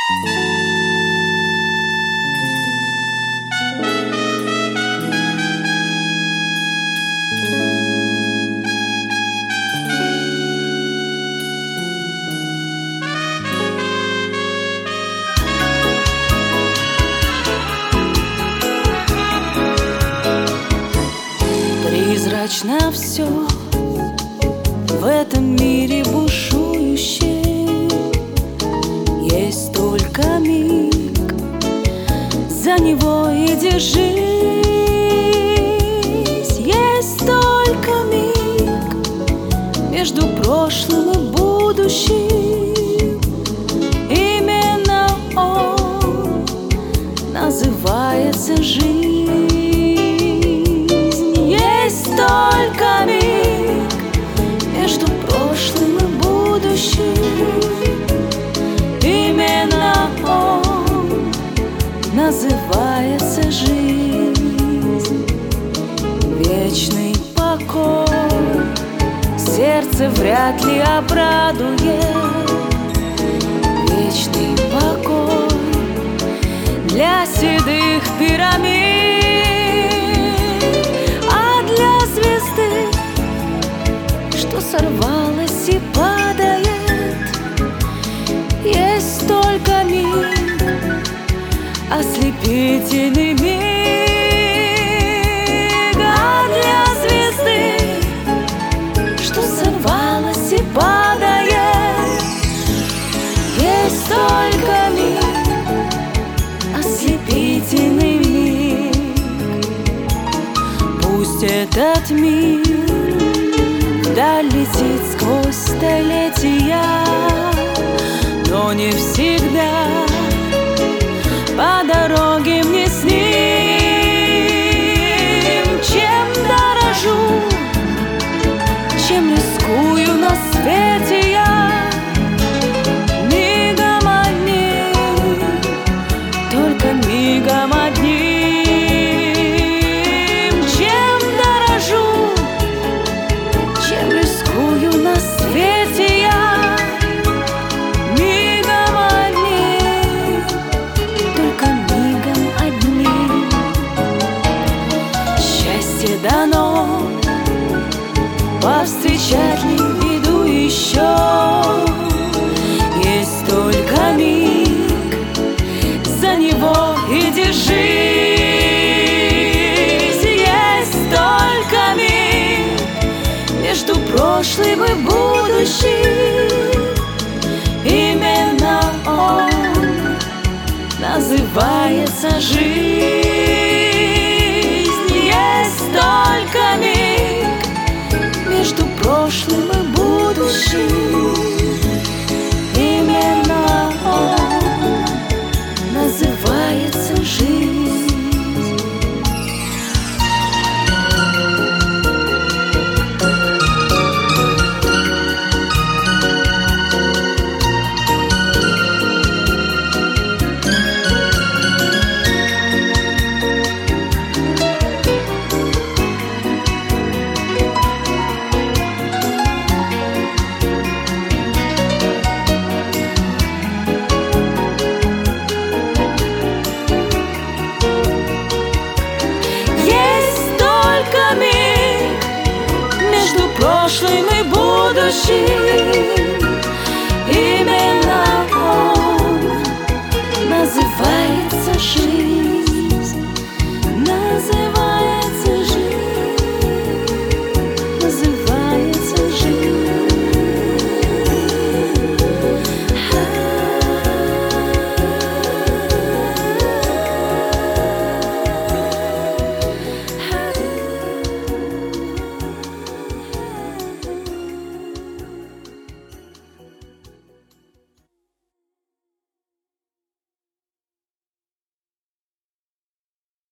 Прозрачно все в этом мире бушующем. Есть только миг, за него и держись. Есть только миг между прошлым и будущим. Именно он называется жизнь. Только миг между прошлым и будущим. Именно он называется жизнь. Вечный покой сердце вряд ли обрадует. Вечный покой для седых пирамид. Сорвалась и падает. Есть только миг, ослепительный миг. А для звезды, что сорвалась и падает, есть только миг, ослепительный миг. Пусть этот миг вдаль летит сквозь столетия, но не всегда по дороге мне с ним. Чем дорожу, чем рискую на свете я, мигом одним, только мигом одним. Дано повстречать ли беду еще. Есть только миг, за него и держись. Есть только миг между прошлым и будущим. Именно он называется жизнь. Только миг между прошлым и будущим. Именно он называется жизнь. Прошлым и будущим.